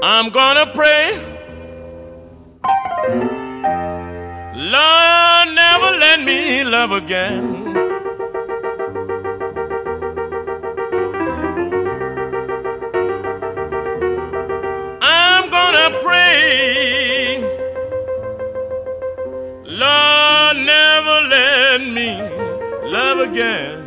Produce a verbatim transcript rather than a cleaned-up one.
I'm gonna pray, Lord, never let me love again. I'm gonna pray, Lord, never let me love again.